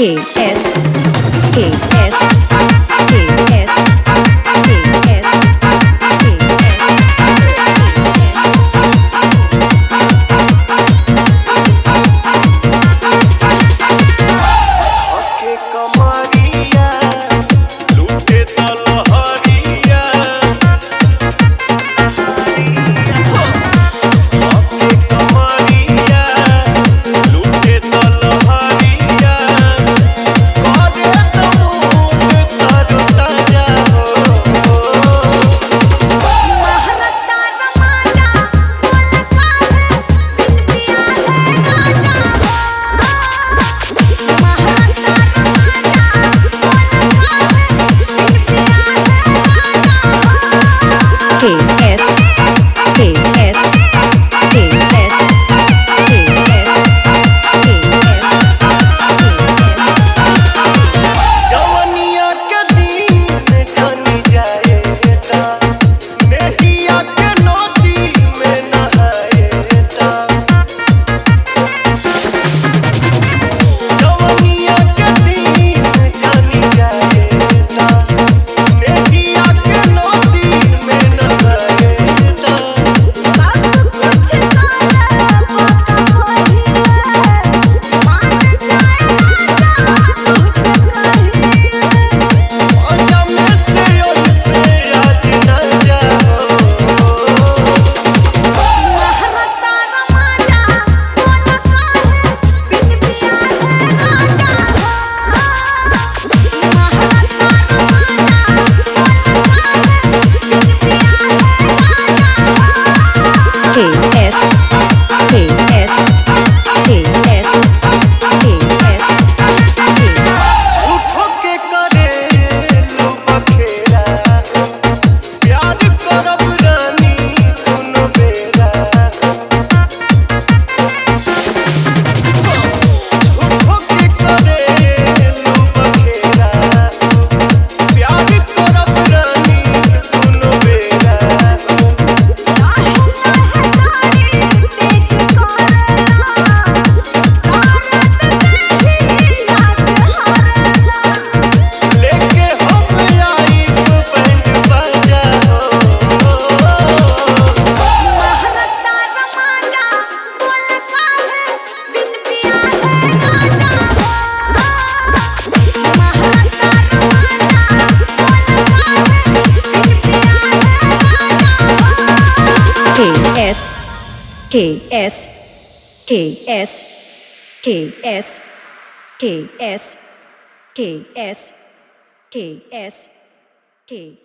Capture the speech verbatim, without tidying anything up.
K S K S K S K S K S के कमरिया लूटे तलहरिया के कमरिया लूटे तलहरिया करे तो मूड तर ताजा हो महारता रमाजा बोल काहे बिन पिया है गाजा महारता K S K S K S K S जवनिया के दिन जानी जाएता नेहिया के नदी में नहाएता जवनिया के दिन जानी जाएता नेहिया के नदी में नहाएता बात कुछ सारा पता होई मान जाए राजा आजा में से ओसे आज न जाओ महारता रमाजा बोल काहे बिन पिया है गाजा महारता K S K S K S K S झूठो के करे लू बखेरा प्यार करब रानी दुनो बेरा झूठो के करे लू बखेरा प्यार करब रानी दुनो बेरा लेके हम आई बैंड बाजा हो K S K S K S K S K S K S K S K